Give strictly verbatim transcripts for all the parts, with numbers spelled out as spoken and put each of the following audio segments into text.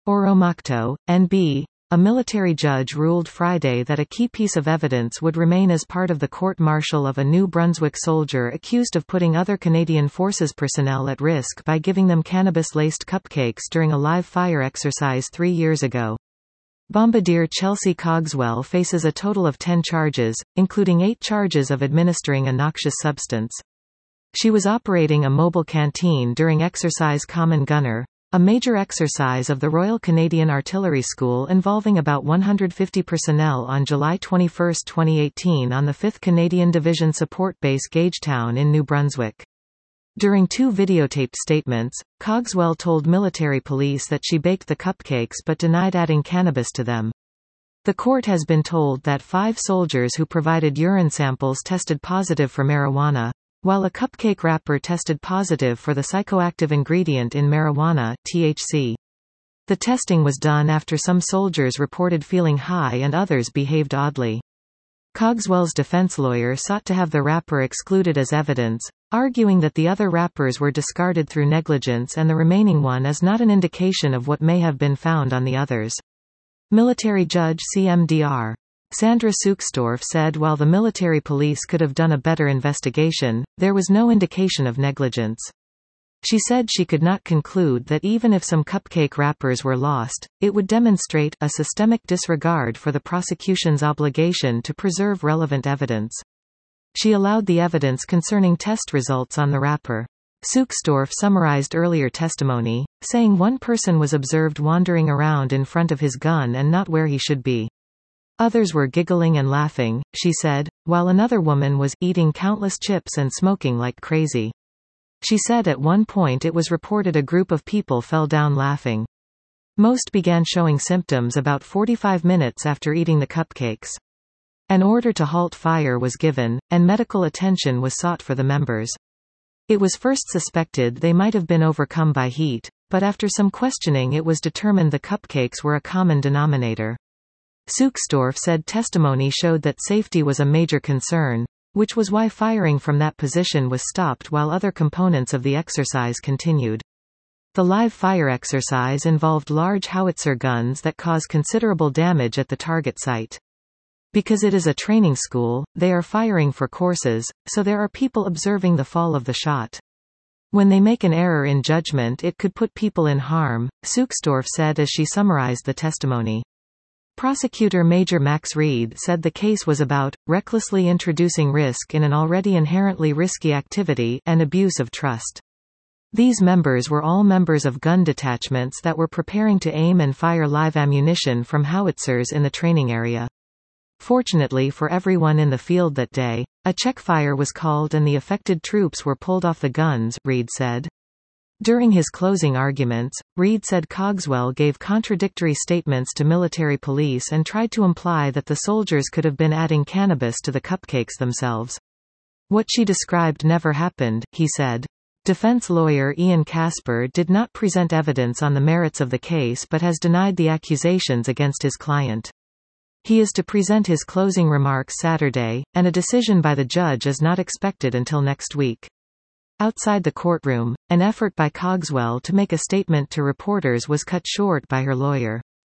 Oromocto, N B A military judge ruled Friday that a key piece of evidence would remain as part of the court-martial of a New Brunswick soldier accused of putting other Canadian Forces personnel at risk by giving them cannabis-laced cupcakes during a live-fire exercise three years ago. Bombardier Chelsea Cogswell faces a total of ten charges, including eight charges of administering a noxious substance. She was operating a mobile canteen during exercise Common Gunner, a major exercise of the Royal Canadian Artillery School involving about one hundred fifty personnel on July twenty-first, twenty eighteen on the fifth Canadian Division Support Base Gagetown in New Brunswick. During two videotaped statements, Cogswell told military police that she baked the cupcakes but denied adding cannabis to them. The court has been told that five soldiers who provided urine samples tested positive for marijuana, while a cupcake wrapper tested positive for the psychoactive ingredient in marijuana, T H C. The testing was done after some soldiers reported feeling high and others behaved oddly. Cogswell's defense lawyer sought to have the wrapper excluded as evidence, arguing that the other wrappers were discarded through negligence and the remaining one is not an indication of what may have been found on the others. Military Judge C M D R Sandra Suchsdorf said while the military police could have done a better investigation, there was no indication of negligence. She said she could not conclude that even if some cupcake wrappers were lost, it would demonstrate a systemic disregard for the prosecution's obligation to preserve relevant evidence. She allowed the evidence concerning test results on the wrapper. Suchsdorf summarized earlier testimony, saying one person was observed wandering around in front of his gun and not where he should be. Others were giggling and laughing, she said, while another woman was eating countless chips and smoking like crazy. She said at one point it was reported a group of people fell down laughing. Most began showing symptoms about forty-five minutes after eating the cupcakes. An order to halt fire was given, and medical attention was sought for the members. It was first suspected they might have been overcome by heat, but after some questioning it was determined the cupcakes were a common denominator. Suchsdorf said testimony showed that safety was a major concern, which was why firing from that position was stopped while other components of the exercise continued. The live fire exercise involved large howitzer guns that cause considerable damage at the target site. Because it is a training school, they are firing for courses, so there are people observing the fall of the shot. When they make an error in judgment it could put people in harm, Suchsdorf said as she summarized the testimony. Prosecutor Major Max Reed said the case was about recklessly introducing risk in an already inherently risky activity and abuse of trust. These members were all members of gun detachments that were preparing to aim and fire live ammunition from howitzers in the training area. Fortunately for everyone in the field that day, a check fire was called and the affected troops were pulled off the guns, Reed said. During his closing arguments, Reed said Cogswell gave contradictory statements to military police and tried to imply that the soldiers could have been adding cannabis to the cupcakes themselves. What she described never happened, he said. Defense lawyer Ian Casper did not present evidence on the merits of the case but has denied the accusations against his client. He is to present his closing remarks Saturday, and a decision by the judge is not expected until next week. Outside the courtroom, an effort by Cogswell to make a statement to reporters was cut short by her lawyer.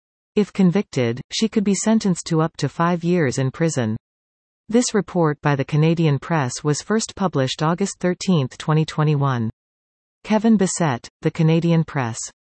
If convicted, she could be sentenced to up to five years in prison. This report by the Canadian Press was first published August thirteenth, twenty twenty-one. Kevin Bissett, The Canadian Press.